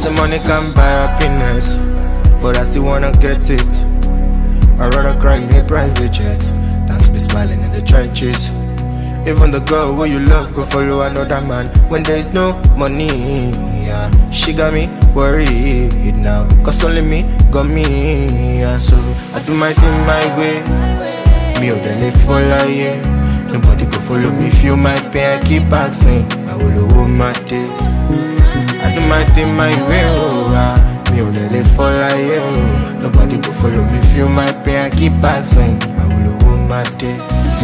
say money can buy happiness, but I still wanna get it. I'd rather cry in a private jet than to be smiling in the trenches. Even the girl who you love go follow another man when there is no money. Yeah, she got me worried now, cause only me got me. Yeah, so I do my thing my way. Me or the live for life. Nobody go follow me, feel my pain. I keep asking, I will hold my day. I do my thing my way. Oh, me or the live for life. Oh. Nobody go follow me, feel my pain. I keep asking, I will hold my day.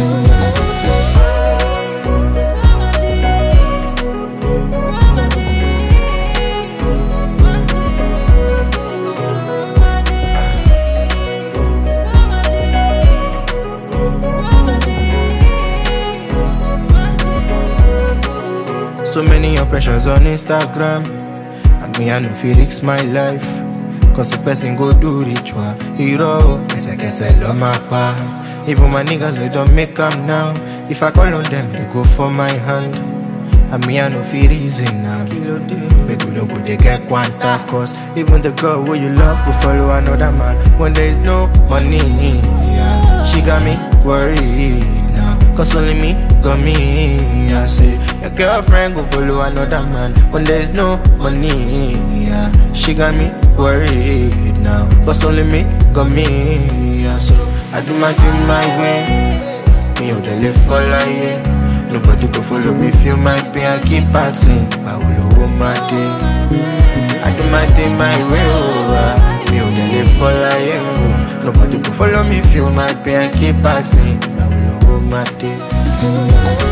So many oppressions on Instagram, and me I no feel risk my life. Cause the person go do ritual, hero, I love my pa. Even my niggas we don't make them now. If I call on them, they go for my hand. And me I no feel reason now. Make we don't go they get quanta. Cause even the girl who you love go follow another man when there is no money. Yeah. She got me worried now, cause only me got me. I say your girlfriend go follow another man when there is no money. Yeah. She got me worried now, cause only me got me. Yeah. So I do my thing my way. Me or the live for life. Nobody go follow me, feel my pain. I keep asking, I will hold my day. I do my thing my way. Oh, me or the live for life. Oh. Nobody go follow me, feel my pain. I keep asking, I will hold my day.